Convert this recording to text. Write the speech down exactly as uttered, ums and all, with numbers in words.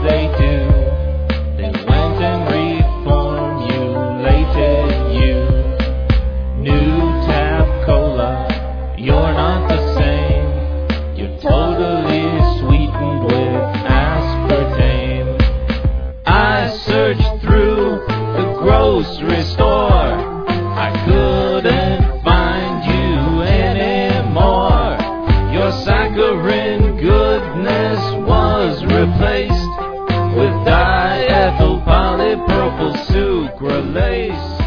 they do. They went and reformulated you. New tap cola, you're not the same. You're totally sweetened with aspartame. I searched through the grocery store. I couldn't find you anymore. Your saccharine goodness was replaced with diethyl polypropyl sucralase.